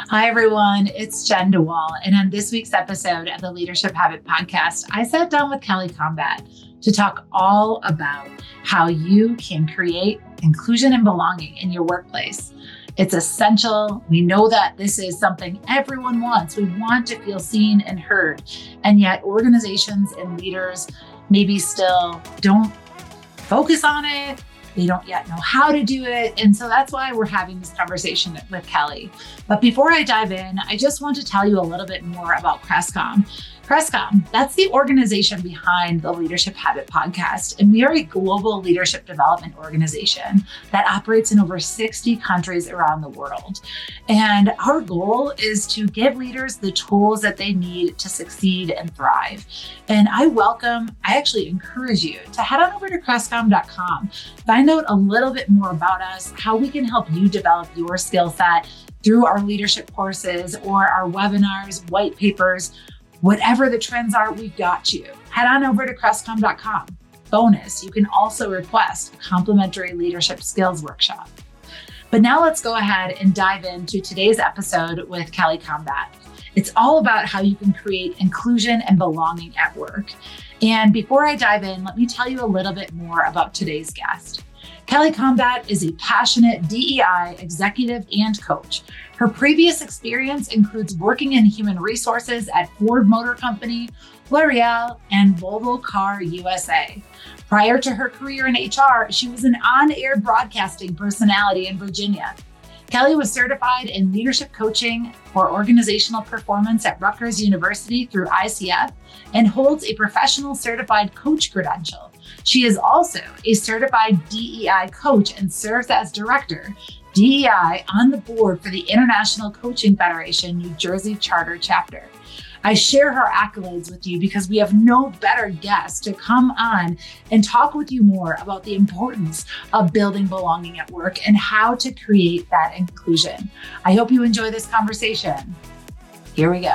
Hi, everyone. It's Jen DeWall. And on this week's episode of the Leadership Habit Podcast, I sat down with Kelly Combat to talk all about how you can create inclusion and belonging in your workplace. It's essential. We know that this is something everyone wants. We want to feel seen and heard. And yet organizations and leaders maybe still don't focus on it. They don't yet know how to do it. And so that's why we're having this conversation with Kelly. But before I dive in, I just want to tell you a little bit more about Crestcom. Crestcom, that's the organization behind the Leadership Habit Podcast. And we are a global leadership development organization that operates in over 60 countries around the world. And our goal is to give leaders the tools that they need to succeed and thrive. And I actually encourage you to head on over to Crestcom.com, find out a little bit more about us, how we can help you develop your skill set through our leadership courses or our webinars, white papers. Whatever the trends are, we've got you. Head on over to Crestcom.com. Bonus, you can also request a complimentary leadership skills workshop. But now let's go ahead and dive into today's episode with Kelly Combat. It's all about how you can create inclusion and belonging at work. And before I dive in, let me tell you a little bit more about today's guest. Kelly Combat is a passionate DEI executive and coach. Her previous experience includes working in human resources at Ford Motor Company, L'Oreal, and Volvo Car USA. Prior to her career in HR, she was an on-air broadcasting personality in Virginia. Kelly was certified in leadership coaching for organizational performance at Rutgers University through ICF and holds a professional certified coach credential. She is also a certified DEI coach and serves as director, DEI, on the board for the International Coaching Federation New Jersey Charter Chapter. I share her accolades with you because we have no better guest to come on and talk with you more about the importance of building belonging at work and how to create that inclusion. I hope you enjoy this conversation. Here we go.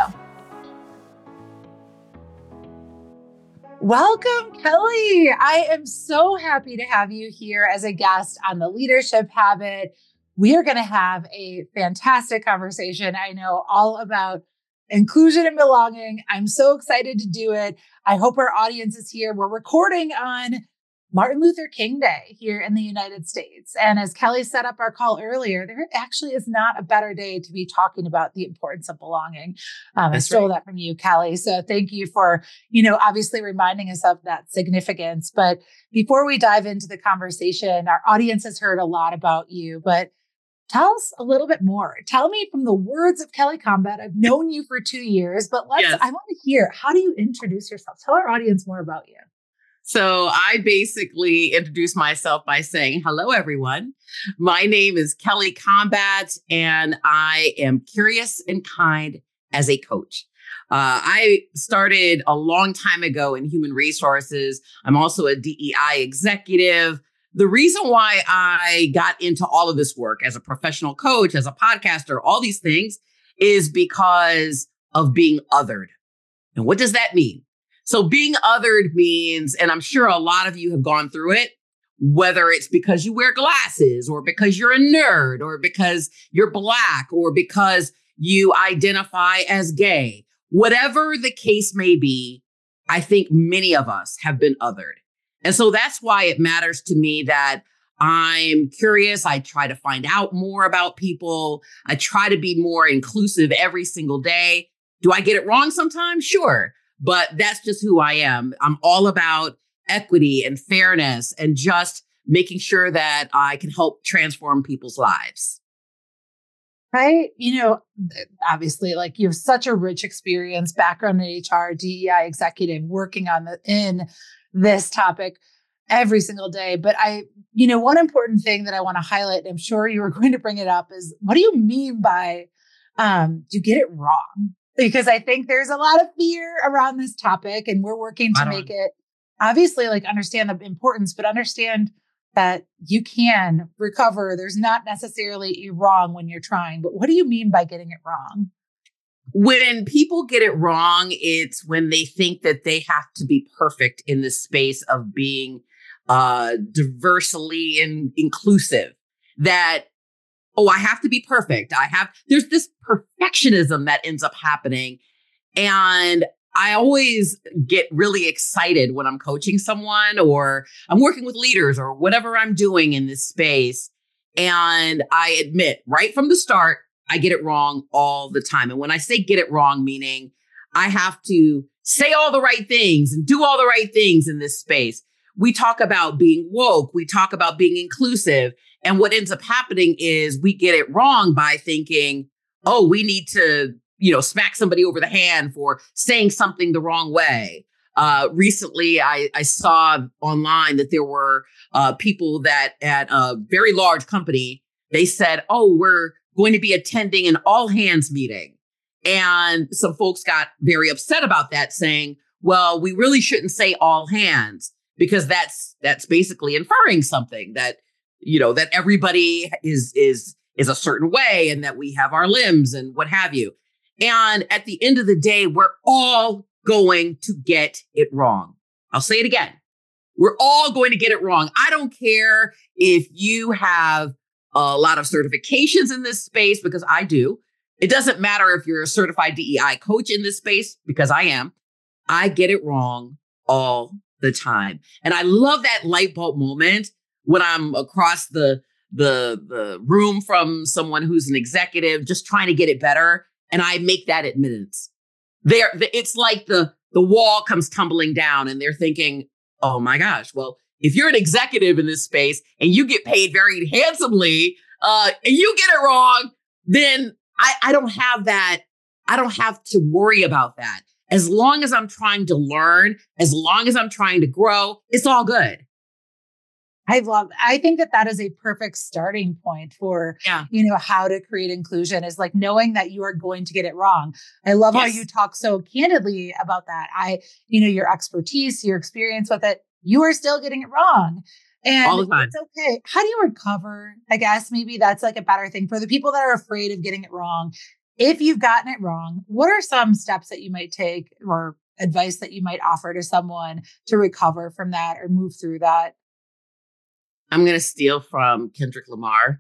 Welcome, Kelly. I am so happy to have you here as a guest on the Leadership Habit. We are going to have a fantastic conversation. I know all about inclusion and belonging. I'm so excited to do it. I hope our audience is here. We're recording on Martin Luther King Day here in the United States. And as Kelly set up our call earlier, there actually is not a better day to be talking about the importance of belonging. I stole that from you, Kelly. So thank you for, obviously reminding us of that significance. But before we dive into the conversation, our audience has heard a lot about you, but tell us a little bit more. Tell me from the words of Kelly Combat. I've known you for 2 years, but I want to hear, how do you introduce yourself? Tell our audience more about you. So I basically introduce myself by saying, hello, everyone. My name is Kelly Combat, and I am curious and kind as a coach. I started a long time ago in human resources. I'm also a DEI executive. The reason why I got into all of this work as a professional coach, as a podcaster, all these things is because of being othered. And what does that mean? So being othered means, and I'm sure a lot of you have gone through it, whether it's because you wear glasses or because you're a nerd or because you're Black or because you identify as gay, whatever the case may be, I think many of us have been othered. And so that's why it matters to me that I'm curious. I try to find out more about people. I try to be more inclusive every single day. Do I get it wrong sometimes? Sure. But that's just who I am. I'm all about equity and fairness and just making sure that I can help transform people's lives. Right. Obviously, like, you have such a rich experience, background in HR, DEI executive, working in this topic every single day. But one important thing that I want to highlight, and I'm sure you were going to bring it up, is what do you mean by, you get it wrong? Because I think there's a lot of fear around this topic, and we're working to make it, obviously, understand the importance, but understand that you can recover. There's not necessarily a wrong when you're trying, but what do you mean by getting it wrong? When people get it wrong, it's when they think that they have to be perfect in the space of being diversely and inclusive, that oh, I have to be perfect. There's this perfectionism that ends up happening. And I always get really excited when I'm coaching someone or I'm working with leaders or whatever I'm doing in this space. And I admit right from the start, I get it wrong all the time. And when I say get it wrong, meaning I have to say all the right things and do all the right things in this space. We talk about being woke. We talk about being inclusive. And what ends up happening is we get it wrong by thinking, oh, we need to, smack somebody over the hand for saying something the wrong way. Recently, I saw online that there were people that at a very large company, they said, oh, we're going to be attending an all hands meeting. And some folks got very upset about that, saying, well, we really shouldn't say all hands because that's basically inferring something that, that everybody is a certain way and that we have our limbs and what have you. And at the end of the day, we're all going to get it wrong. I'll say it again. We're all going to get it wrong. I don't care if you have a lot of certifications in this space, because I do. It doesn't matter if you're a certified DEI coach in this space, because I am. I get it wrong all the time. And I love that light bulb moment when I'm across the room from someone who's an executive just trying to get it better. And I make that admittance. It's like the wall comes tumbling down and they're thinking, oh my gosh, well, if you're an executive in this space and you get paid very handsomely and you get it wrong, then I don't have that. I don't have to worry about that. As long as I'm trying to learn, as long as I'm trying to grow, it's all good. I think that is a perfect starting point for, how to create inclusion is like knowing that you are going to get it wrong. I love how you talk so candidly about that. Your expertise, your experience with it, you are still getting it wrong. And all the time. It's okay. How do you recover? I guess maybe that's like a better thing for the people that are afraid of getting it wrong. If you've gotten it wrong, what are some steps that you might take or advice that you might offer to someone to recover from that or move through that? I'm going to steal from Kendrick Lamar.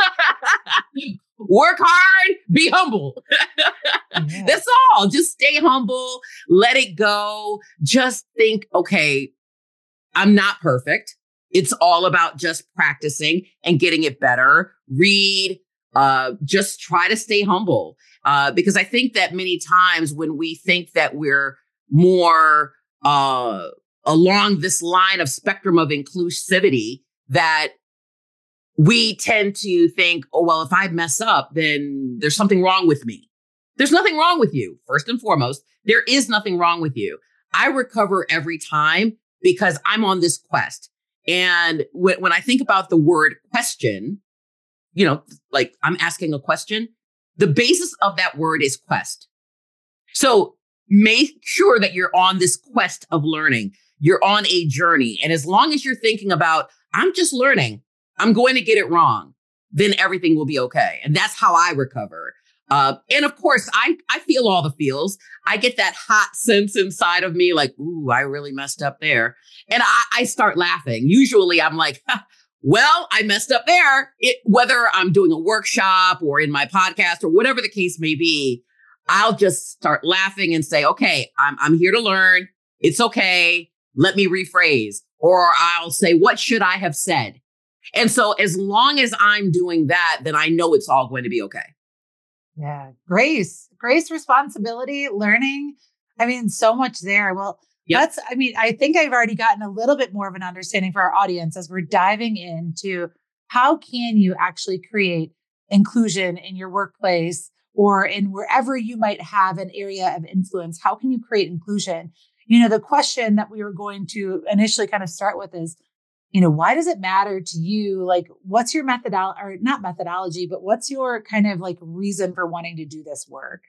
Work hard, be humble. Yeah. That's all. Just stay humble. Let it go. Just think, okay, I'm not perfect. It's all about just practicing and getting it better. Read, just try to stay humble. Because I think that many times when we think that we're more along this line of spectrum of inclusivity, that we tend to think, oh, well, if I mess up, then there's something wrong with me. There's nothing wrong with you. First and foremost, there is nothing wrong with you. I recover every time because I'm on this quest. And when I think about the word question, like I'm asking a question, the basis of that word is quest. So make sure that you're on this quest of learning. You're on a journey. And as long as you're thinking about, I'm just learning, I'm going to get it wrong, then everything will be okay. And that's how I recover. And of course, I feel all the feels. I get that hot sense inside of me like, ooh, I really messed up there. And I start laughing. Usually I'm like, well, I messed up there. Whether I'm doing a workshop or in my podcast or whatever the case may be, I'll just start laughing and say, okay, I'm here to learn. It's okay. Let me rephrase. Or I'll say, what should I have said? And so as long as I'm doing that, then I know it's all going to be okay. Yeah. Grace, responsibility, learning. I mean, so much there. Well, I think I've already gotten a little bit more of an understanding for our audience as we're diving into how can you actually create inclusion in your workplace or in wherever you might have an area of influence. How can you create inclusion? The question that we were going to initially kind of start with is, why does it matter to you? Like, what's your not methodology, but what's your kind of like reason for wanting to do this work?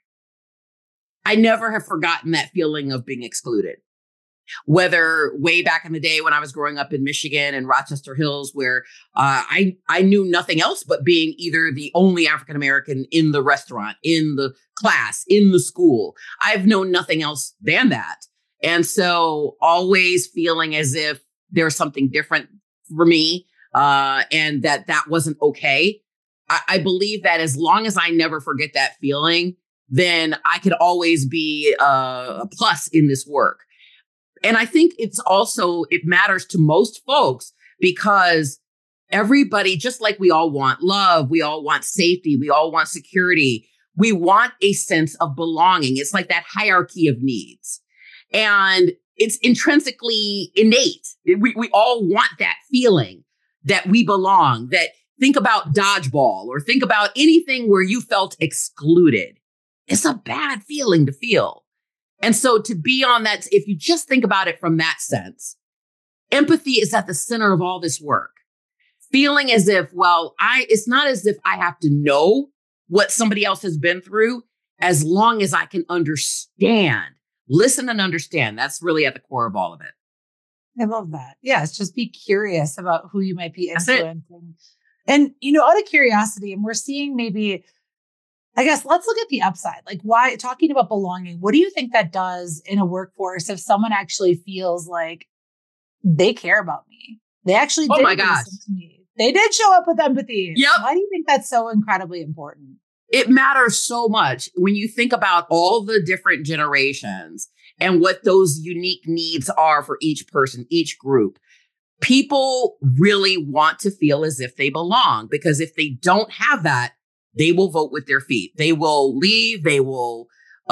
I never have forgotten that feeling of being excluded. Whether way back in the day when I was growing up in Michigan and Rochester Hills, where I knew nothing else but being either the only African-American in the restaurant, in the class, in the school. I've known nothing else than that. And so always feeling as if there's something different for me and that wasn't okay. I believe that as long as I never forget that feeling, then I could always be a plus in this work. And I think it matters to most folks because everybody, just like we all want love, we all want safety, we all want security, we want a sense of belonging. It's like that hierarchy of needs. And it's intrinsically innate. We all want that feeling that we belong, that think about dodgeball or think about anything where you felt excluded. It's a bad feeling to feel. And so to be on that, if you just think about it from that sense, empathy is at the center of all this work. Feeling as if, it's not as if I have to know what somebody else has been through, as long as I can understand, listen and understand. That's really at the core of all of it. I love that. Yes, just be curious about who you might be influencing. And, out of curiosity, and we're seeing maybe, I guess, let's look at the upside. Like, why, talking about belonging, what do you think that does in a workforce if someone actually feels like they care about me? They actually did listen to me. They did show up with empathy. Yep. Why do you think that's so incredibly important? It matters so much when you think about all the different generations and what those unique needs are for each person, each group. People really want to feel as if they belong, because if they don't have that, they will vote with their feet. They will leave. They won't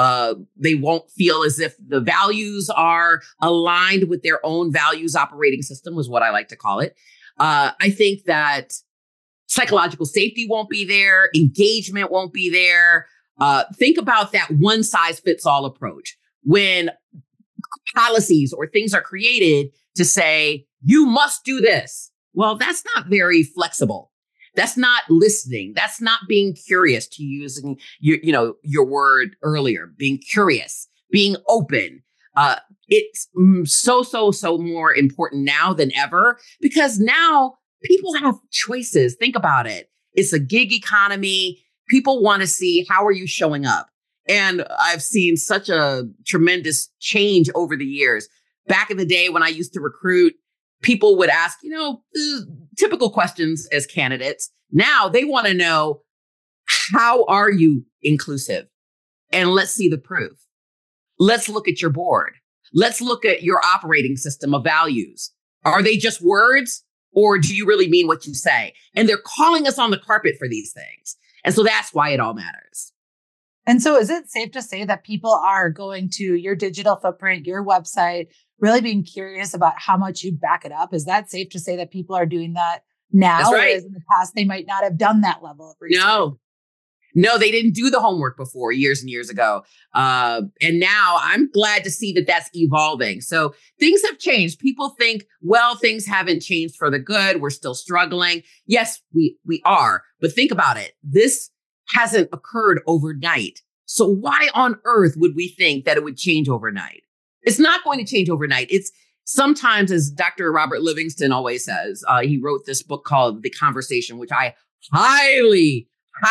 feel as if the values are aligned with their own values operating system, was what I like to call it. I think that psychological safety won't be there. Engagement won't be there. Think about that one size fits all approach. When policies or things are created to say, you must do this. Well, that's not very flexible. That's not listening. That's not being curious, to using your word earlier, being curious, being open. It's so more important now than ever, because now people have choices. Think about it. It's a gig economy. People want to see, how are you showing up? And I've seen such a tremendous change over the years. Back in the day when I used to recruit, people would ask, typical questions as candidates. Now they want to know, how are you inclusive? And let's see the proof. Let's look at your board. Let's look at your operating system of values. Are they just words, or do you really mean what you say? And they're calling us on the carpet for these things. And so that's why it all matters. And so is it safe to say that people are going to your digital footprint, your website, really being curious about how much you back it up? Is that safe to say that people are doing that now? That's right. Whereas in the past, they might not have done that level of research? No, they didn't do the homework before, years and years ago. And now I'm glad to see that that's evolving. So things have changed. People think, things haven't changed for the good. We're still struggling. Yes, we are. But think about it. This hasn't occurred overnight. So why on earth would we think that it would change overnight? It's not going to change overnight. It's sometimes, as Dr. Robert Livingston always says, he wrote this book called The Conversation, which I highly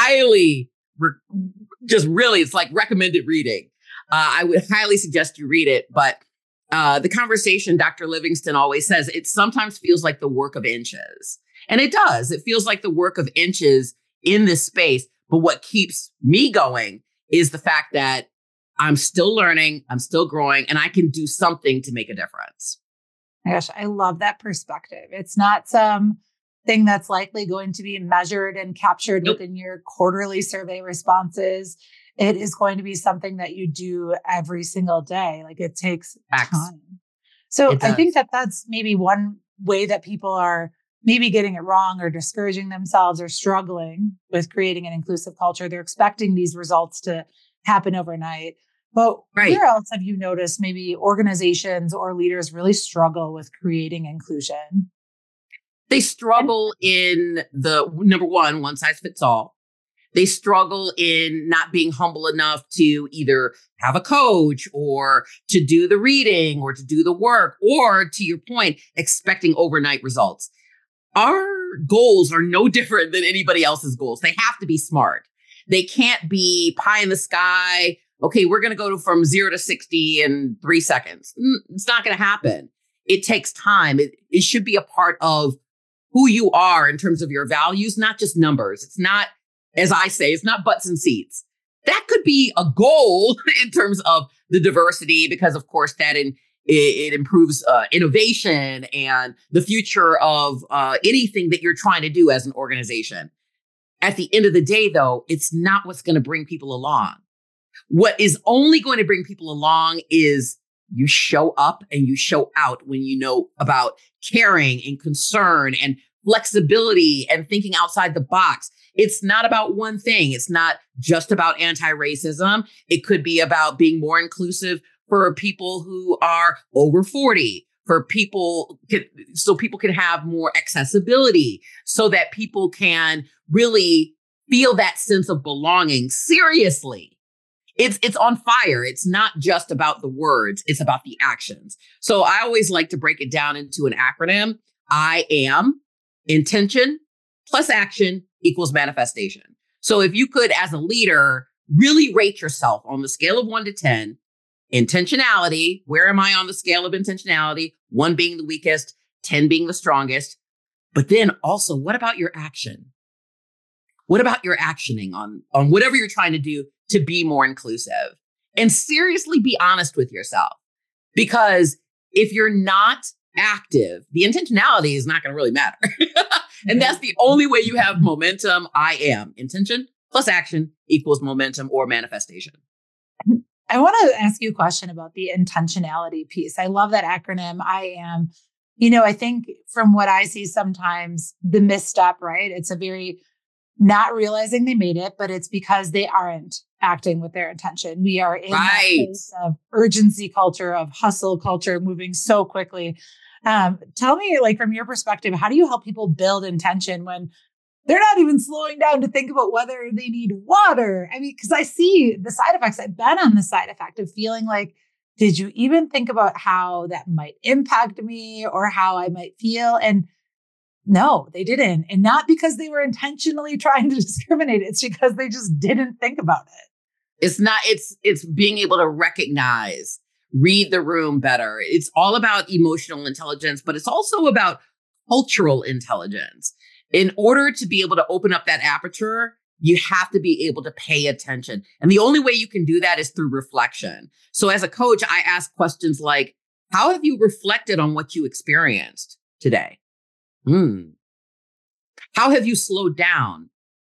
it's like recommended reading. I would highly suggest you read it. But The Conversation, Dr. Livingston always says, it sometimes feels like the work of inches. And it does. It feels like the work of inches in this space. But what keeps me going is the fact that I'm still learning, I'm still growing, and I can do something to make a difference. My gosh, I love that perspective. It's not some thing that's likely going to be measured and captured within your quarterly survey responses. It is going to be something that you do every single day. Like, it takes time. So I think that that's maybe one way that people are maybe getting it wrong or discouraging themselves or struggling with creating an inclusive culture. They're expecting these results to happen overnight. But where else have you noticed maybe organizations or leaders really struggle with creating inclusion? They struggle in the number one size fits all. They struggle in not being humble enough to either have a coach or to do the reading or to do the work, or, to your point, expecting overnight results. Our goals are no different than anybody else's goals. They have to be smart. They can't be pie in the sky. Okay, we're going to go from 0 to 60 in 3 seconds. It's not going to happen. It takes time. It should be a part of who you are in terms of your values, not just numbers. It's not as I say, it's not butts and seats. That could be a goal in terms of the diversity, because of course it improves innovation and the future of anything that you're trying to do as an organization. At the end of the day, though, it's not what's going to bring people along. What is only going to bring people along is you show up and you show out when you know about caring and concern and flexibility and thinking outside the box. It's not about one thing. It's not just about anti-racism. It could be about being more inclusive for people who are over 40, so people can have more accessibility, so that people can really feel that sense of belonging. Seriously, it's on fire. It's not just about the words. It's about the actions. So I always like to break it down into an acronym. I am intention plus action equals manifestation. So if you could, as a leader, really rate yourself on the scale of 1 to 10, intentionality, where am I on the scale of intentionality? 1 being the weakest, 10 being the strongest. But then also, what about your action? What about your actioning on whatever you're trying to do to be more inclusive? And seriously be honest with yourself. Because if you're not active, the intentionality is not going to really matter. And that's the only way you have momentum. I am intention plus action equals momentum or manifestation. I want to ask you a question about the intentionality piece. I love that acronym. I am, I think from what I see sometimes the misstep, right? It's a very not realizing they made it, but it's because they aren't acting with their intention. We are in that place of urgency culture, of hustle culture, moving so quickly. Tell me, like, from your perspective, how do you help people build intention when they're not even slowing down to think about whether they need water? I mean, because I see the side effects. I've been on the side effect of feeling like, did you even think about how that might impact me or how I might feel? And no, they didn't. And not because they were intentionally trying to discriminate. It's because they just didn't think about it. It's being able to recognize, read the room better. It's all about emotional intelligence, but it's also about cultural intelligence. In order to be able to open up that aperture, you have to be able to pay attention. And the only way you can do that is through reflection. So as a coach, I ask questions like, how have you reflected on what you experienced today? How have you slowed down?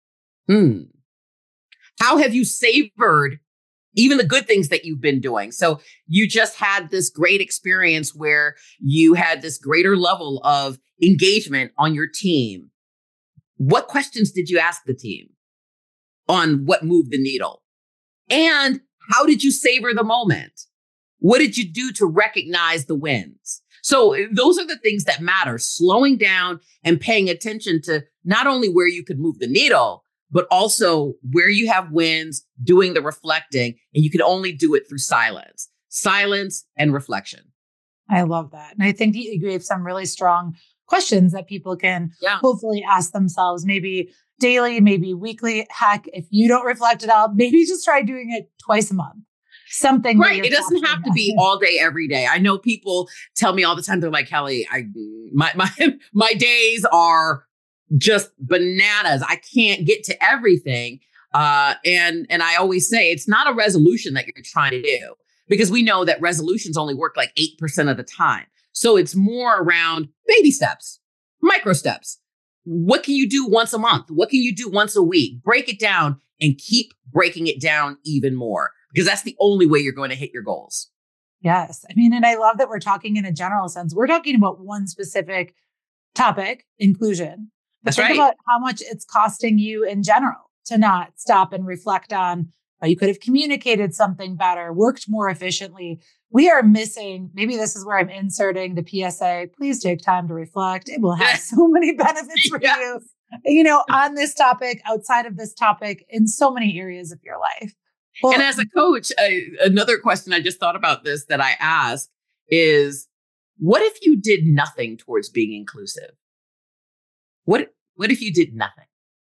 How have you savored even the good things that you've been doing? So you just had this great experience where you had this greater level of engagement on your team. What questions did you ask the team on what moved the needle? And how did you savor the moment? What did you do to recognize the wins? So those are the things that matter, slowing down and paying attention to not only where you could move the needle, but also where you have wins, doing the reflecting, and you can only do it through silence and reflection. I love that. And I think you gave some really strong questions that people can hopefully ask themselves, maybe daily, maybe weekly. Heck, if you don't reflect at all, maybe just try doing it twice a month. Something right. It doesn't have to be all day, every day. I know people tell me all the time, they're like, Kelly, my days are just bananas. I can't get to everything. And I always say it's not a resolution that you're trying to do, because we know that resolutions only work like 8% of the time. So it's more around baby steps, micro steps. What can you do once a month? What can you do once a week? Break it down and keep breaking it down even more, because that's the only way you're going to hit your goals. Yes. I mean, and I love that we're talking in a general sense. We're talking about one specific topic, inclusion. But think about how much it's costing you in general to not stop and reflect on how you could have communicated something better, worked more efficiently. We are missing, maybe this is where I'm inserting the PSA, please take time to reflect. It will have so many benefits for you, on this topic, outside of this topic, in so many areas of your life. Well, and as a coach, another question I just thought about this that I ask is, what if you did nothing towards being inclusive? What if you did nothing?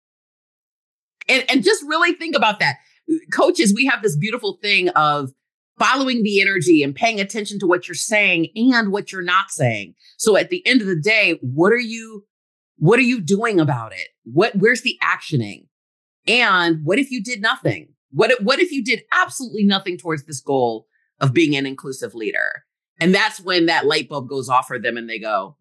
And just really think about that. Coaches, we have this beautiful thing of following the energy and paying attention to what you're saying and what you're not saying. So at the end of the day, what are you doing about it? Where's the actioning? And what if you did nothing? What if you did absolutely nothing towards this goal of being an inclusive leader? And that's when that light bulb goes off for them and they go,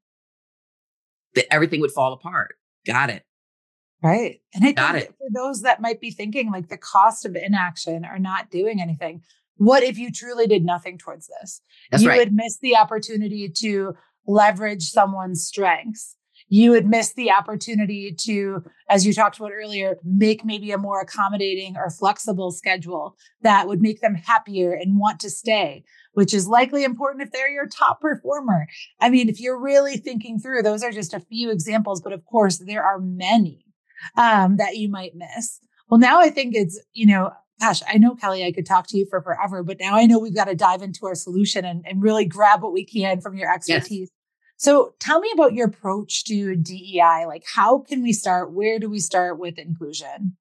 that everything would fall apart. Got it. Right. And I Got think it. for those that might be thinking like the cost of inaction or not doing anything, what if you truly did nothing towards this? That's You right. would miss the opportunity to leverage someone's strengths. You would miss the opportunity to, as you talked about earlier, make maybe a more accommodating or flexible schedule that would make them happier and want to stay, which is likely important if they're your top performer. I mean, if you're really thinking through, those are just a few examples, but of course, there are many that you might miss. Well, now I think it's, gosh, I know, Kelly, I could talk to you for forever, but now I know we've got to dive into our solution and really grab what we can from your expertise. Yes. So tell me about your approach to DEI. Like, how can we start? Where do we start with inclusion?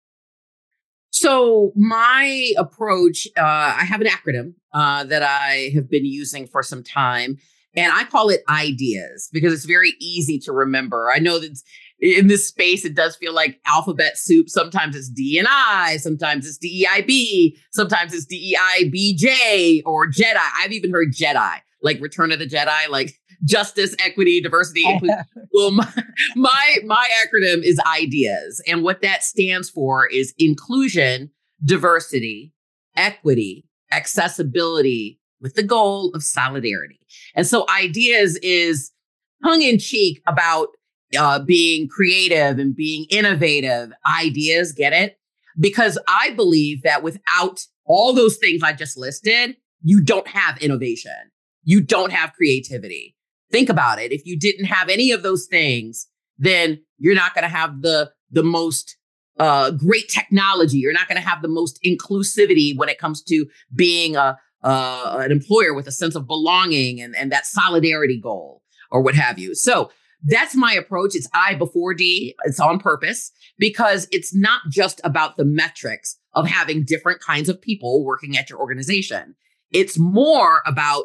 So my approach, I have an acronym that I have been using for some time, and I call it IDEAS because it's very easy to remember. I know that in this space, it does feel like alphabet soup. Sometimes it's D&I, sometimes it's DEIB, sometimes it's DEIBJ or Jedi. I've even heard Jedi, like Return of the Jedi, like justice, equity, diversity, inclusion. Well, my acronym is IDEAS. And what that stands for is inclusion, diversity, equity, accessibility with the goal of solidarity. And so IDEAS is tongue in cheek about being creative and being innovative. Ideas, get it? Because I believe that without all those things I just listed, you don't have innovation. You don't have creativity. Think about it. If you didn't have any of those things, then you're not going to have the most great technology. You're not going to have the most inclusivity when it comes to being an employer with a sense of belonging and that solidarity goal or what have you. So that's my approach. It's I before D. It's on purpose because it's not just about the metrics of having different kinds of people working at your organization. It's more about,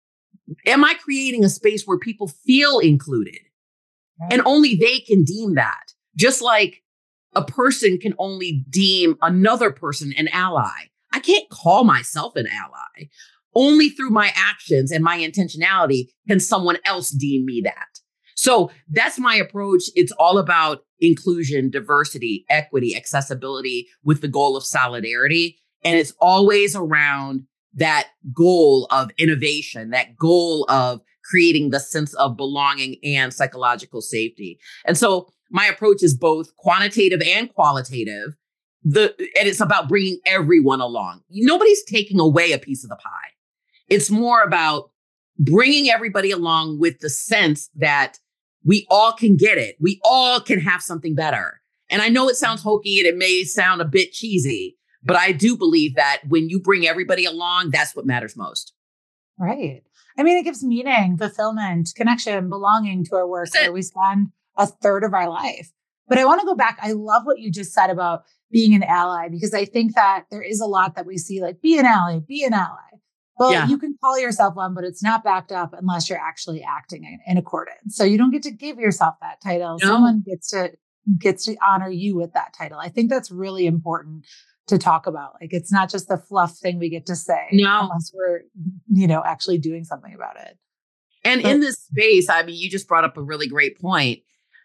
am I creating a space where people feel included? Right. And only they can deem that. Just like a person can only deem another person an ally. I can't call myself an ally. Only through my actions and my intentionality can someone else deem me that. So that's my approach. It's all about inclusion, diversity, equity, accessibility with the goal of solidarity. And it's always around that goal of innovation, that goal of creating the sense of belonging and psychological safety. And so my approach is both quantitative and qualitative. And it's about bringing everyone along. Nobody's taking away a piece of the pie. It's more about bringing everybody along with the sense that we all can get it. We all can have something better. And I know it sounds hokey and it may sound a bit cheesy, but I do believe that when you bring everybody along, that's what matters most. Right. I mean, it gives meaning, fulfillment, connection, belonging to our work where we spend a third of our life. But I want to go back. I love what you just said about being an ally, because I think that there is a lot that we see like be an ally, be an ally. Well, you can call yourself one, but it's not backed up unless you're actually acting in accordance. So you don't get to give yourself that title. No. Someone gets to honor you with that title. I think that's really important to talk about. Like, it's not just the fluff thing we get to say unless we're, actually doing something about it. And in this space, I mean, you just brought up a really great point.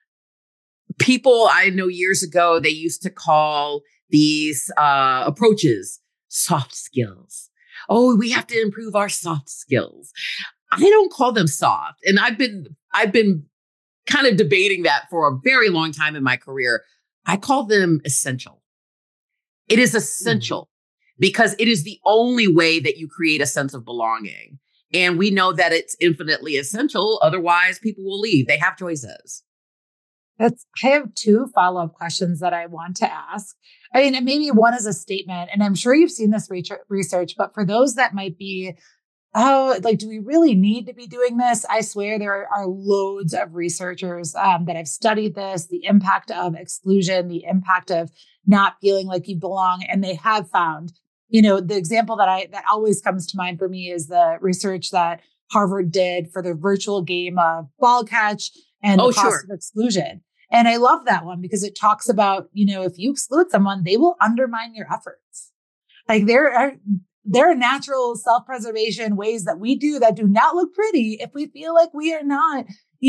People I know years ago, they used to call these approaches soft skills. Oh, we have to improve our soft skills. I don't call them soft. And I've been kind of debating that for a very long time in my career. I call them essential. It is essential because it is the only way that you create a sense of belonging. And we know that it's infinitely essential. Otherwise, people will leave. They have choices. I have two follow-up questions that I want to ask. I mean, maybe one is a statement, and I'm sure you've seen this research, but for those that might be, do we really need to be doing this? I swear there are loads of researchers that have studied this, the impact of exclusion, the impact of not feeling like you belong. And they have found, the example that always comes to mind for me is the research that Harvard did for the virtual game of ball catch and the cost of exclusion. And I love that one because it talks about, if you exclude someone, they will undermine your efforts. Like there are natural self-preservation ways that we do that do not look pretty if we feel like we are not,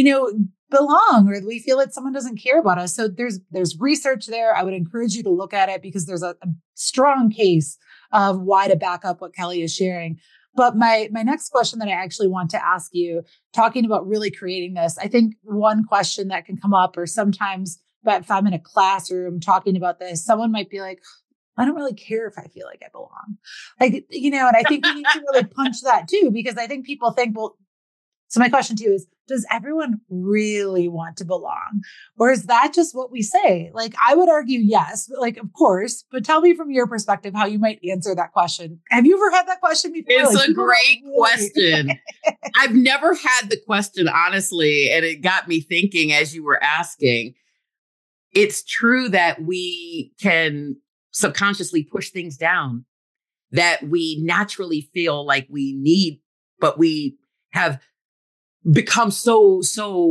belong, or we feel like someone doesn't care about us. So there's research there. I would encourage you to look at it because there's a strong case of why to back up what Kelly is sharing. But my next question that I actually want to ask you, talking about really creating this, I think one question that can come up, or sometimes, but if I'm in a classroom talking about this, someone might be like, I don't really care if I feel like I belong. And I think we need to really punch that too, because I think people think, well, so my question to you is, does everyone really want to belong? Or is that just what we say? Like, I would argue yes, of course, but tell me from your perspective how you might answer that question. Have you ever had that question before? It's a great question. I've never had the question, honestly, and it got me thinking as you were asking. It's true that we can subconsciously push things down that we naturally feel like we need, but we have become so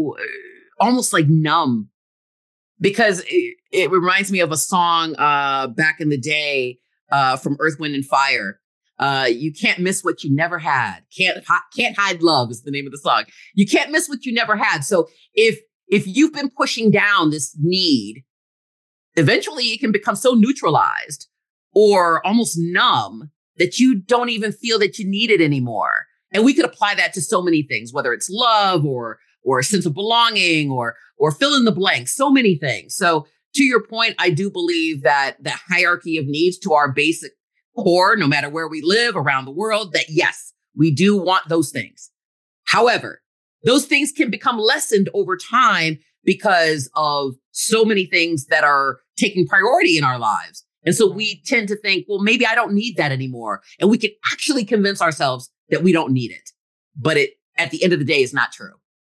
almost like numb, because it reminds me of a song back in the day from Earth, Wind and Fire. You can't miss what you never had. Can't hide love is the name of the song. You can't miss what you never had. So if you've been pushing down this need, eventually it can become so neutralized or almost numb that you don't even feel that you need it anymore. And we could apply that to so many things, whether it's love or a sense of belonging or fill in the blank, so many things. So to your point, I do believe that the hierarchy of needs to our basic core, no matter where we live around the world, that yes, we do want those things. However, those things can become lessened over time because of so many things that are taking priority in our lives. And so we tend to think, well, maybe I don't need that anymore. And we can actually convince ourselves that we don't need it. But it, at the end of the day, is not true.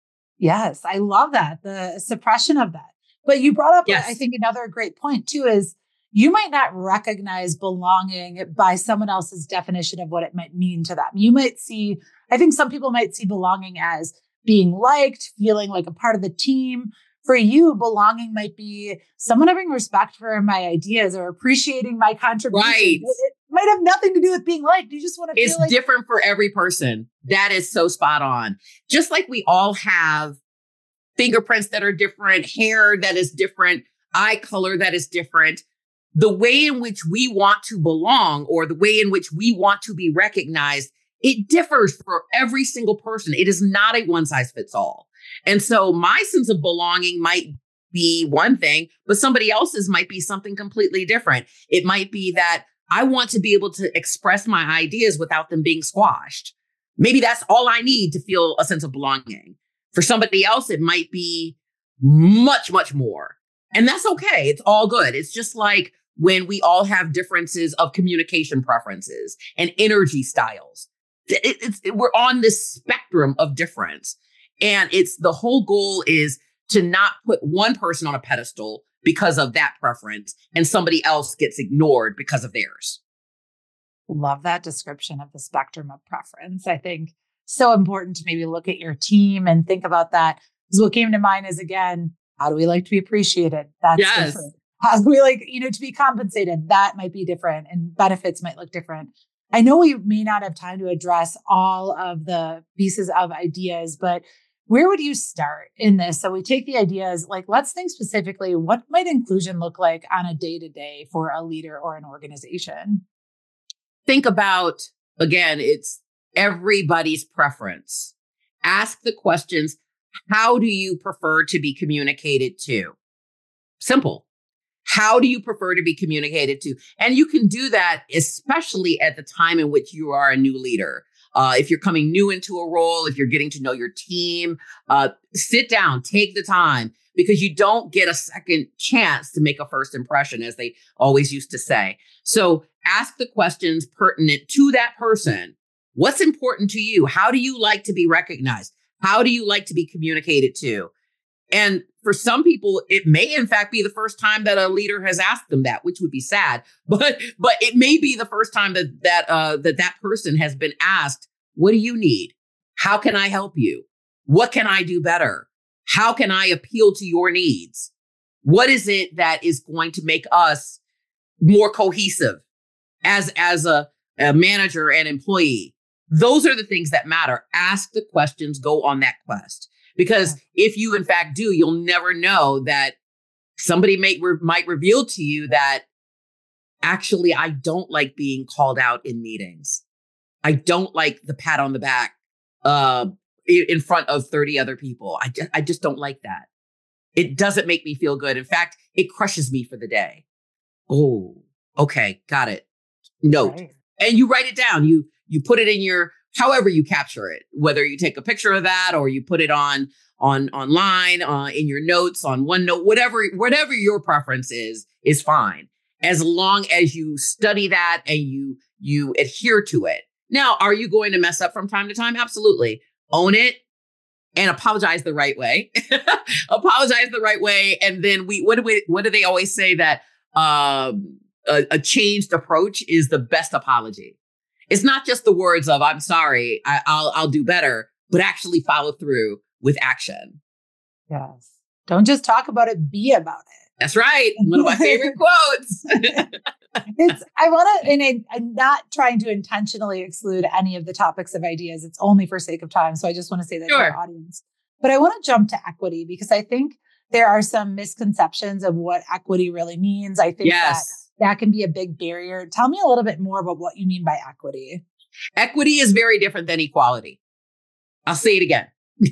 Yes, I love that. The suppression of that. But you brought up, yes. I think another great point too, is you might not recognize belonging by someone else's definition of what it might mean to them. You might see, I think some people might see belonging as being liked, feeling like a part of the team. For you, belonging might be someone having respect for my ideas or appreciating my contribution. Right. It might have nothing to do with being liked. You just want to feel like... It's different for every person. That is so spot on. Just like we all have fingerprints that are different, hair that is different, eye color that is different. The way in which we want to belong or the way in which we want to be recognized, it differs for every single person. It is not a one size fits all. And so my sense of belonging might be one thing, but somebody else's might be something completely different. It might be that I want to be able to express my ideas without them being squashed. Maybe that's all I need to feel a sense of belonging. For somebody else, it might be much, much more. And that's okay. It's all good. It's just like when we all have differences of communication preferences and energy styles. We're on this spectrum of difference. And the whole goal is to not put one person on a pedestal because of that preference and somebody else gets ignored because of theirs. Love that description of the spectrum of preference. I think so important to maybe look at your team and think about that. Because what came to mind is, again, how do we like to be appreciated? That's yes. different. How do we like, to be compensated? That might be different, and benefits might look different. I know we may not have time to address all of the pieces of ideas, but where would you start in this? So we take the ideas, let's think specifically, what might inclusion look like on a day-to-day for a leader or an organization? Think about, again, it's everybody's preference. Ask the questions, how do you prefer to be communicated to? Simple. How do you prefer to be communicated to? And you can do that, especially at the time in which you are a new leader. If you're coming new into a role, if you're getting to know your team, sit down, take the time, because you don't get a second chance to make a first impression, as they always used to say. So ask the questions pertinent to that person. What's important to you? How do you like to be recognized? How do you like to be communicated to? And for some people, it may in fact be the first time that a leader has asked them that, which would be sad. But it may be the first time that person has been asked, what do you need? How can I help you? What can I do better? How can I appeal to your needs? What is it that is going to make us more cohesive as a manager and employee? Those are the things that matter. Ask the questions, go on that quest. Because if you in fact do, you'll never know that somebody might reveal to you that actually, I don't like being called out in meetings. I don't like the pat on the back in front of 30 other people. I just don't like that. It doesn't make me feel good. In fact, it crushes me for the day. Oh, okay. Got it. Note. Right. And you write it down. You put it in your, however you capture it, whether you take a picture of that or you put it online, in your notes, on OneNote, whatever your preference is fine. As long as you study that and you adhere to it. Now, are you going to mess up from time to time? Absolutely. Own it and apologize the right way. Apologize the right way. And then what do they always say that a changed approach is the best apology? It's not just the words of "I'm sorry, I'll do better," but actually follow through with action. Yes. Don't just talk about it, be about it. That's right. One of my favorite quotes. I'm not trying to intentionally exclude any of the topics of ideas. It's only for sake of time. So I just want to say that to our audience. But I want to jump to equity because I think there are some misconceptions of what equity really means. I think that can be a big barrier. Tell me a little bit more about what you mean by equity. Equity is very different than equality. I'll say it again.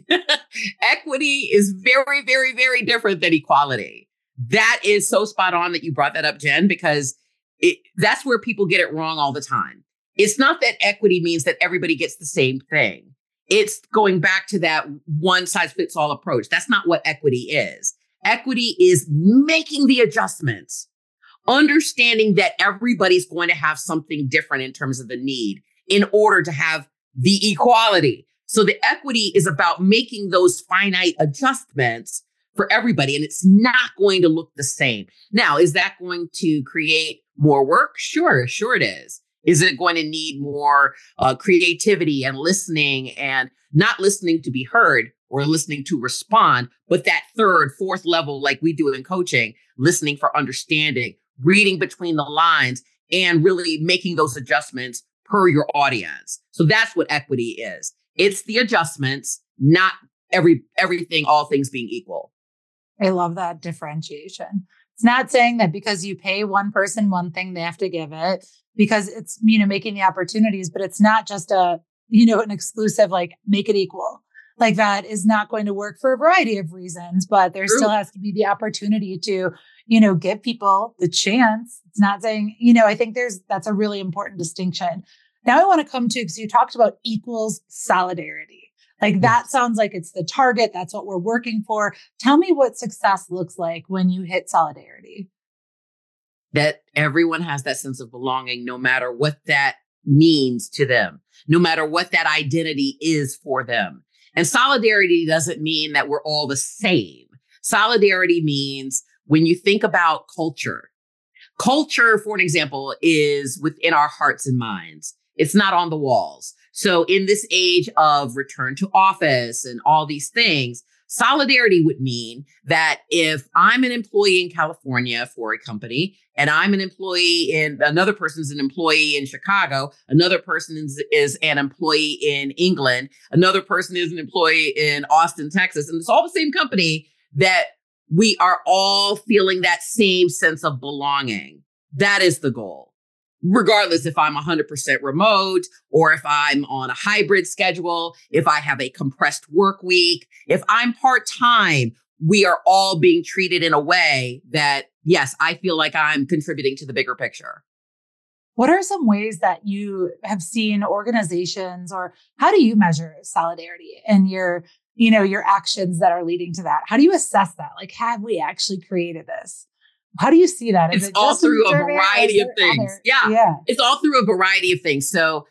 Equity is very, very, very different than equality. That is so spot on that you brought that up, Jen, because that's where people get it wrong all the time. It's not that equity means that everybody gets the same thing. It's going back to that one size fits all approach. That's not what equity is. Equity is making the adjustments, understanding that everybody's going to have something different in terms of the need in order to have the equality. So the equity is about making those finite adjustments for everybody, and it's not going to look the same. Now, is that going to create more work? Sure it is. Is it going to need more creativity and listening and not listening to be heard or listening to respond, but that third, fourth level, like we do in coaching, listening for understanding, reading between the lines, and really making those adjustments per your audience. So that's what equity is. It's the adjustments, not everything, all things being equal. I love that differentiation. It's not saying that because you pay one person one thing, they have to give it, because it's, making the opportunities, but it's not just an exclusive, like, make it equal. Like, that is not going to work for a variety of reasons, but there still has to be the opportunity to, give people the chance. It's not saying, I think that's a really important distinction. Now I want to come to, because you talked about equals solidarity. Like, that sounds like it's the target. That's what we're working for. Tell me what success looks like when you hit solidarity. That everyone has that sense of belonging, no matter what that means to them, no matter what that identity is for them. And solidarity doesn't mean that we're all the same. Solidarity means when you think about culture, for an example, is within our hearts and minds. It's not on the walls. So in this age of return to office and all these things, solidarity would mean that if I'm an employee in California for a company and I'm an employee another person's an employee in Chicago, another person is an employee in England, another person is an employee in Austin, Texas, and it's all the same company, that we are all feeling that same sense of belonging. That is the goal. Regardless if I'm 100% remote or if I'm on a hybrid schedule, if I have a compressed work week, if I'm part-time, we are all being treated in a way that, yes, I feel like I'm contributing to the bigger picture. What are some ways that you have seen organizations, or how do you measure solidarity and your actions that are leading to that? How do you assess that? Like, have we actually created this? How do you see that? It's all through a variety of things. Yeah. It's all through a variety of things. So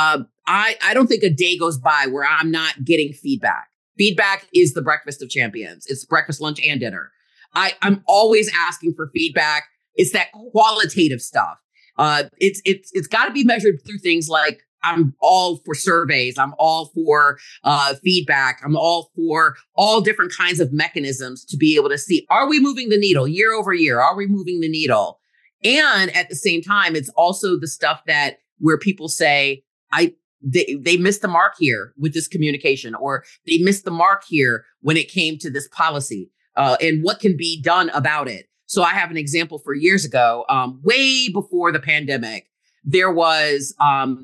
I don't think a day goes by where I'm not getting feedback. Feedback is the breakfast of champions. It's breakfast, lunch, and dinner. I'm always asking for feedback. It's that qualitative stuff. It's got to be measured through things like I'm all for surveys. I'm all for feedback. I'm all for all different kinds of mechanisms to be able to see, are we moving the needle year over year? Are we moving the needle? And at the same time, it's also the stuff that where people say, they missed the mark here with this communication, or they missed the mark here when it came to this policy, and what can be done about it. So I have an example for years ago, way before the pandemic, there was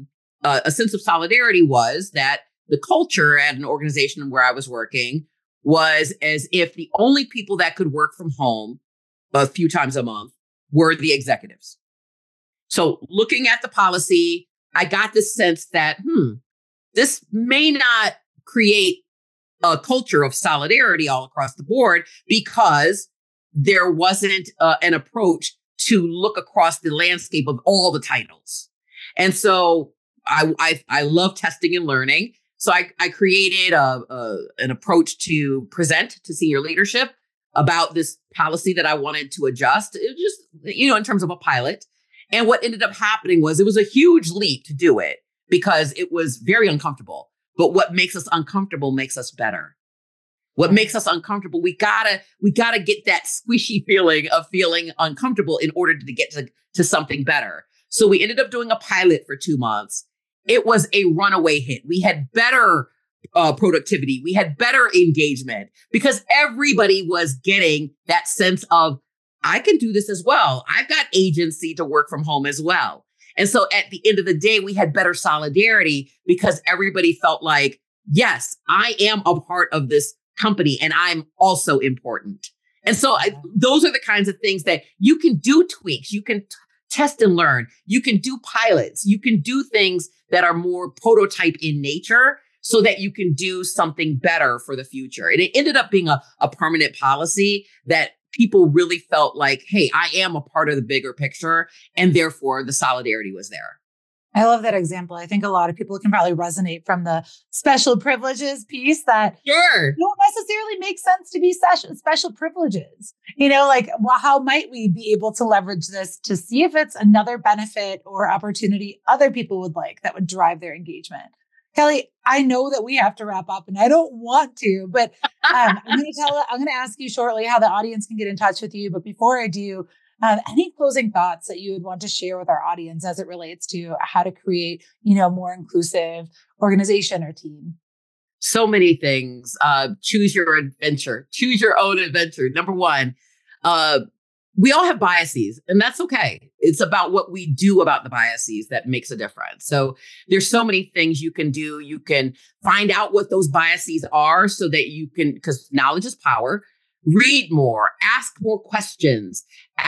a sense of solidarity was that the culture at an organization where I was working was as if the only people that could work from home a few times a month were the executives. So looking at the policy, I got this sense that, this may not create a culture of solidarity all across the board because there wasn't an approach to look across the landscape of all the titles. And so I love testing and learning. So I created an approach to present to senior leadership about this policy that I wanted to adjust, it just, in terms of a pilot. And what ended up happening was it was a huge leap to do it because it was very uncomfortable. But what makes us uncomfortable makes us better. What makes us uncomfortable, we gotta get that squishy feeling of feeling uncomfortable in order to get to something better. So we ended up doing a pilot for 2 months. It was a runaway hit. We had better productivity. We had better engagement because everybody was getting that sense of, I can do this as well. I've got agency to work from home as well. And so at the end of the day, we had better solidarity because everybody felt like, yes, I am a part of this company and I'm also important. And so those are the kinds of things that you can do tweaks. You can test and learn. You can do pilots. You can do things that are more prototype in nature so that you can do something better for the future. And it ended up being a permanent policy that people really felt like, hey, I am a part of the bigger picture. And therefore, the solidarity was there. I love that example. I think a lot of people can probably resonate from the special privileges piece that don't necessarily make sense to be special privileges. How might we be able to leverage this to see if it's another benefit or opportunity other people would like that would drive their engagement? Kelly, I know that we have to wrap up and I don't want to, but I'm going to ask you shortly how the audience can get in touch with you. But before I do, any closing thoughts that you would want to share with our audience as it relates to how to create, more inclusive organization or team? So many things. Choose your adventure. Choose your own adventure. Number one, we all have biases, and that's okay. It's about what we do about the biases that makes a difference. So there's so many things you can do. You can find out what those biases are so that you can, because knowledge is power. Read more, ask more questions,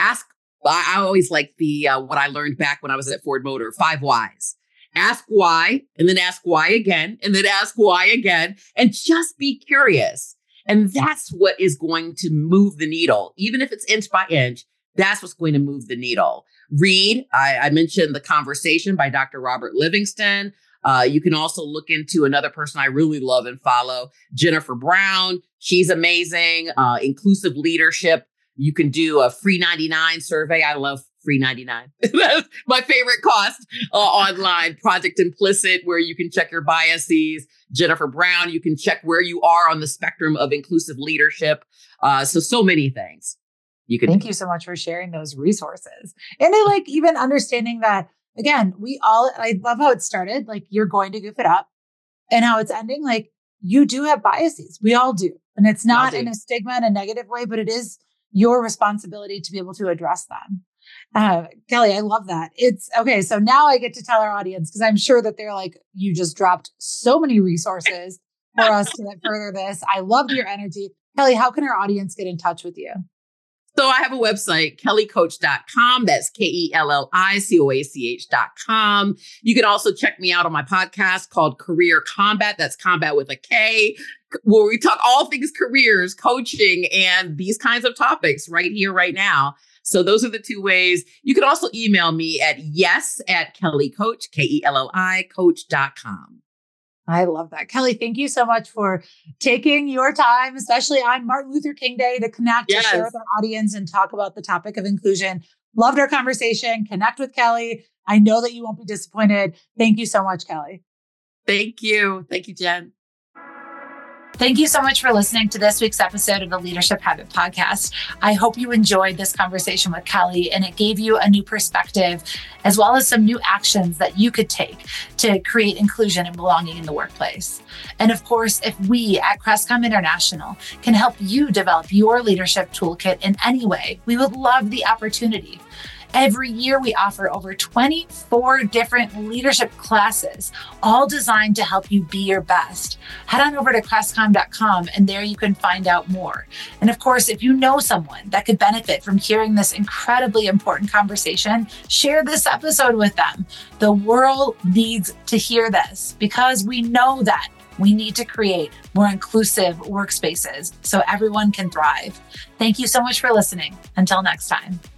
I always like the, what I learned back when I was at Ford Motor, 5 whys. Ask why, and then ask why again, and then ask why again, and just be curious. And that's what is going to move the needle. Even if it's inch by inch, that's what's going to move the needle. Read. I mentioned The Conversation by Dr. Robert Livingston. You can also look into another person I really love and follow, Jennifer Brown. She's amazing. Inclusive leadership. You can do a free 99 survey. I love free 99. That's my favorite cost online. Project Implicit, where you can check your biases. Jennifer Brown, you can check where you are on the spectrum of inclusive leadership. So many things you can. Thank you so much for sharing those resources. And I like even understanding that, again, I love how it started. Like, you're going to goof it up, and how it's ending. Like, you do have biases. We all do. And it's not in a stigma and a negative way, but it is your responsibility to be able to address them. Kelly, I love that. It's okay. So now I get to tell our audience, because I'm sure that they're like, you just dropped so many resources for us to further this. I loved your energy. Kelly, how can our audience get in touch with you? So I have a website, kellycoach.com. That's KELLICOACH.com. You can also check me out on my podcast called Career Combat. That's combat with a K, where we talk all things careers, coaching, and these kinds of topics right here, right now. So those are the 2 ways. You can also email me at yes@kellycoach, KELLI coach.com. I love that. Kelly, thank you so much for taking your time, especially on Martin Luther King Day, to connect, to share with our audience and talk about the topic of inclusion. Loved our conversation. Connect with Kelly. I know that you won't be disappointed. Thank you so much, Kelly. Thank you. Thank you, Jen. Thank you so much for listening to this week's episode of the Leadership Habit Podcast. I hope you enjoyed this conversation with Kelly and it gave you a new perspective, as well as some new actions that you could take to create inclusion and belonging in the workplace. And of course, if we at Crestcom International can help you develop your leadership toolkit in any way, we would love the opportunity. Every year, we offer over 24 different leadership classes, all designed to help you be your best. Head on over to crestcom.com, and there you can find out more. And of course, if you know someone that could benefit from hearing this incredibly important conversation, share this episode with them. The world needs to hear this because we know that we need to create more inclusive workspaces so everyone can thrive. Thank you so much for listening. Until next time.